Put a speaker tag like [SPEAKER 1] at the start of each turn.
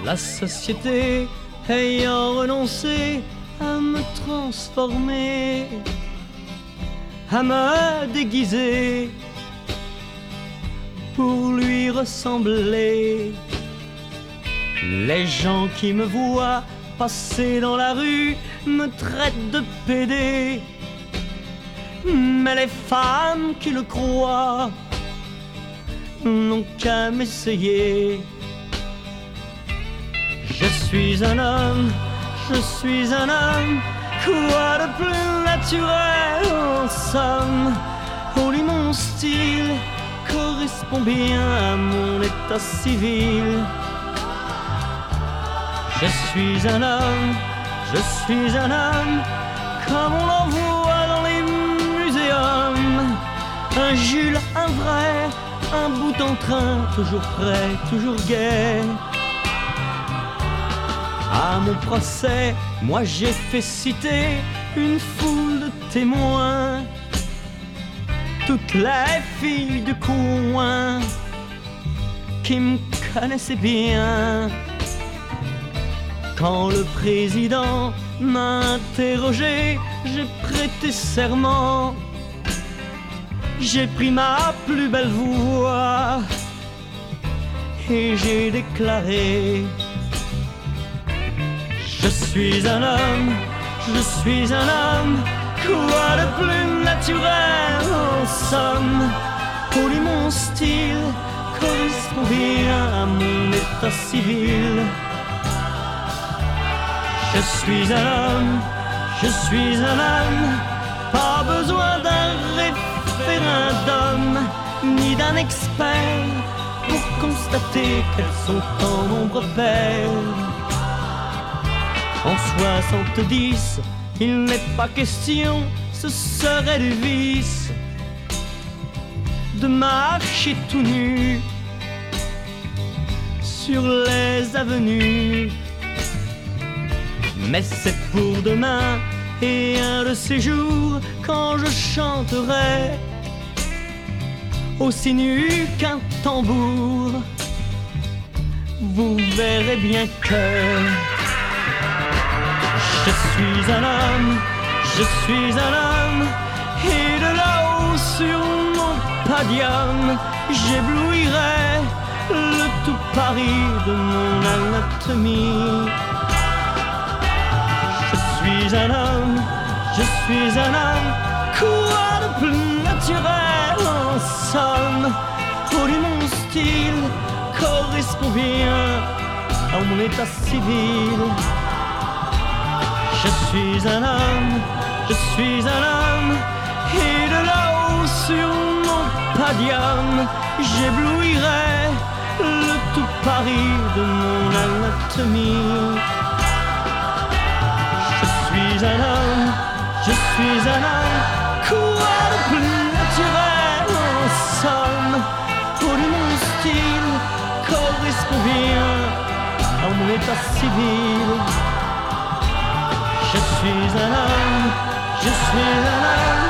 [SPEAKER 1] La société ayant renoncé à me transformer, à me déguiser pour lui ressembler. Les gens qui me voient passer dans la rue me traitent de pédé, mais les femmes qui le croient n'ont qu'à m'essayer. Je suis un homme, je suis un homme, quoi de plus naturel en somme. Oh, lui mon style correspond bien à mon état civil. Je suis un homme, je suis un homme, comme on l'en voit dans les muséums. Un Jules, un vrai, un bout en train, toujours prêt, toujours gai. À mon procès, moi j'ai fait citer une foule de témoins, toutes les filles du coin qui me connaissaient bien. Quand le président m'a interrogé, j'ai prêté serment. J'ai pris ma plus belle voix et j'ai déclaré: je suis un homme, je suis un homme, quoi de plus naturel en somme. Oh, lui mon style correspond bien à mon état civil. Je suis un homme, je suis un homme, pas besoin d'un référendum ni d'un expert pour constater qu'elles sont en nombre pair. En 70, il n'est pas question, ce serait du vice, de marcher tout nu sur les avenues. Mais c'est pour demain et un de ces jours quand je chanterai aussi nu qu'un tambour. Vous verrez bien que je suis un homme, je suis un homme, et de là-haut sur mon podium, j'éblouirai le tout Paris de mon anatomie. Je suis un homme, je suis un homme, quoi de plus naturel en somme. Oh, lui mon style correspond bien à mon état civil. Je suis un homme, je suis un homme, et de là-haut sur mon podium, j'éblouirai le tout Paris de mon anatomie. Je suis un homme, je suis un homme, quoi de plus naturel en somme. Oh, lui mon style correspond bien à mon état civil. Je suis un homme, je suis un homme,